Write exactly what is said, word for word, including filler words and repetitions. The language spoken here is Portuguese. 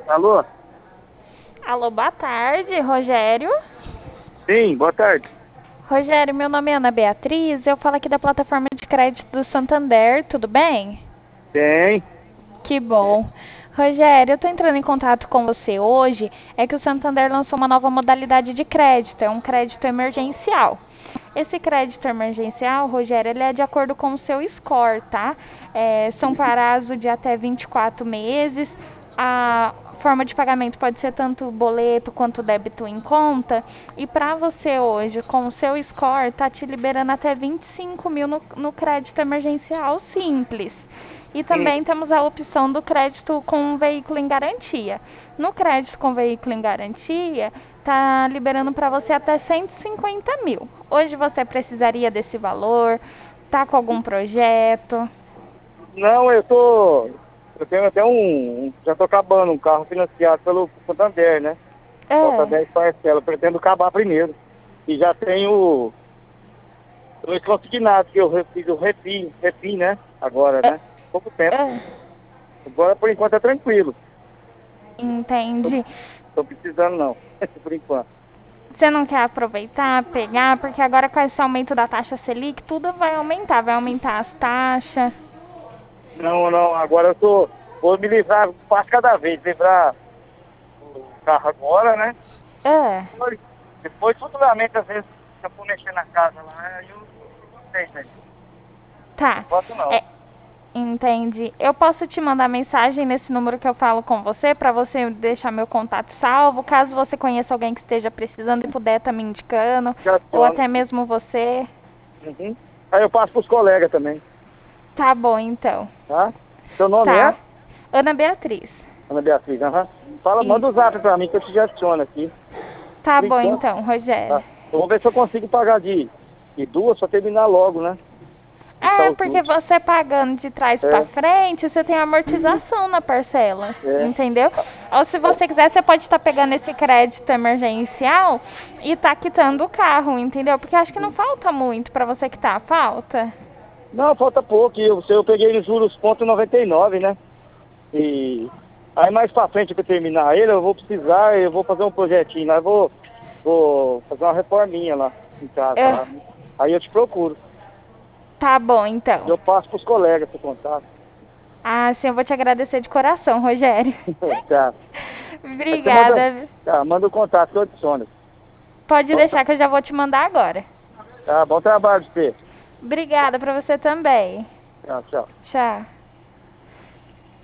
Alô? Alô, boa tarde, Rogério. Sim, boa tarde. Rogério, meu nome é Ana Beatriz, eu falo aqui da plataforma de crédito do Santander, tudo bem? Tem. Que bom. Rogério, eu estou entrando em contato com você hoje, é que o Santander lançou uma nova modalidade de crédito, é um crédito emergencial. Esse crédito emergencial, Rogério, ele é de acordo com o seu score, tá? É, são prazo de até vinte e quatro meses. A forma de pagamento pode ser tanto boleto quanto débito em conta. E para você hoje, com o seu score, tá te liberando até vinte e cinco mil no, no crédito emergencial simples. E Hum, também temos a opção do crédito com um veículo em garantia. No crédito com veículo em garantia, tá liberando para você até cento e cinquenta mil. Hoje você precisaria desse valor? Tá com algum projeto? Não, eu tô. Eu tenho até um. um- Já tô acabando um carro financiado pelo Santander, né? Falta É. dez parcelas. Eu pretendo acabar primeiro. E já tenho dois consignados que eu re- fiz o refim, refim, né? Agora, É. né? Pouco tempo. É. Agora por enquanto é tranquilo. Tô, Entendi. tô precisando não. Por enquanto. Você não quer aproveitar, pegar, porque agora com esse aumento da taxa Selic, tudo vai aumentar, vai aumentar as taxas. Não, não, agora eu tô. Vou me livrar um passo cada vez, livrar o carro agora, né? É. Depois, depois, futuramente, às vezes, se eu for mexer na casa lá, aí eu não sei, né? Tá. Posso não. É, entendi. Eu posso te mandar mensagem nesse número que eu falo com você, para você deixar meu contato salvo, caso você conheça alguém que esteja precisando e puder estar me indicando, Já ou aciono. até mesmo você. Uhum. Aí eu passo pros colegas também, Tá bom, então. tá? Seu nome é? Tá. Ana Beatriz. Ana Beatriz, aham. Fala, manda o Isso. zap pra mim que eu te gestiono aqui. Tá Por bom, enquanto, então, Rogério. tá? Eu vou ver se eu consigo pagar de, de duas, só terminar logo, né? Quitar É, os porque juros. você pagando de trás para É, frente, você tem isso, amortização na parcela, é. entendeu? Ou se você quiser, você pode estar pegando esse crédito emergencial e tá quitando o carro, entendeu? Porque acho que não falta muito para você quitar, falta? Não, falta pouco. Eu, eu peguei nos juros ponto noventa e nove, né? E aí mais pra frente pra terminar ele, eu vou precisar, eu vou fazer um projetinho lá, eu vou, vou fazer uma reforminha lá em casa É, lá. Aí eu te procuro. tá bom, então. Eu passo pros colegas seu contato. Ah, sim, eu vou te agradecer de coração, Rogério. Tá. Aí você manda, Obrigada. tá, manda o contato que eu adiciono. Pode Bom, tra- deixar que eu já vou te mandar agora. tá, bom trabalho pra você. Obrigada para você também. Tchau, tchau. Tchau.